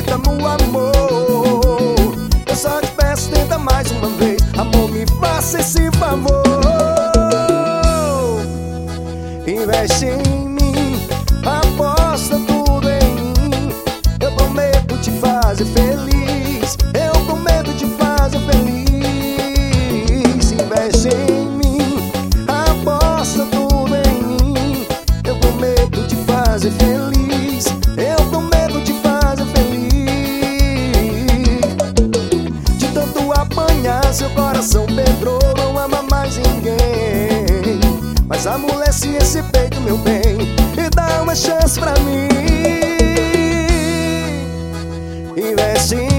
acredita no amor. Eu só te peço, tenta mais uma vez. Amor, me faça esse favor. Investe em mim, aposta tudo em mim. Eu prometo te fazer feliz. Eu prometo te fazer feliz. Investe em mim, aposta tudo em mim. Eu prometo te fazer feliz. Eu prometo te fazer feliz. De tanto apanhar, seu coração pedrou, não ama mais ninguém. Mas amolece esse peito, meu bem, e dá uma chance pra mim. Investe em